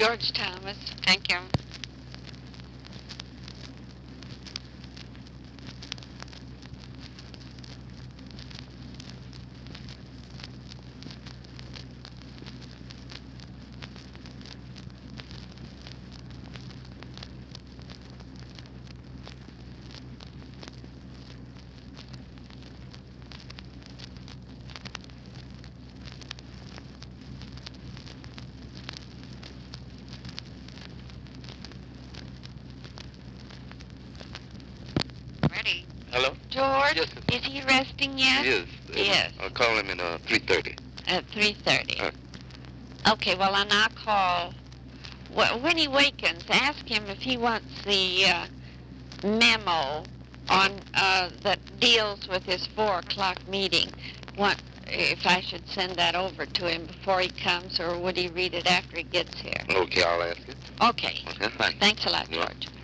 George Thomas. Thank you. Ready. Hello? George, Yes, sir. is he resting yet? Yes. Yes. I'll call him in 3:30. At 3:30. All right. Okay, well, and I'll call. When he wakens, ask him if he wants the memo on that deals with his 4 o'clock meeting. If I should send that over to him before he comes, or would he read it after he gets here? Okay, I'll ask it. Okay. Okay, thanks. Thanks a lot, You're George.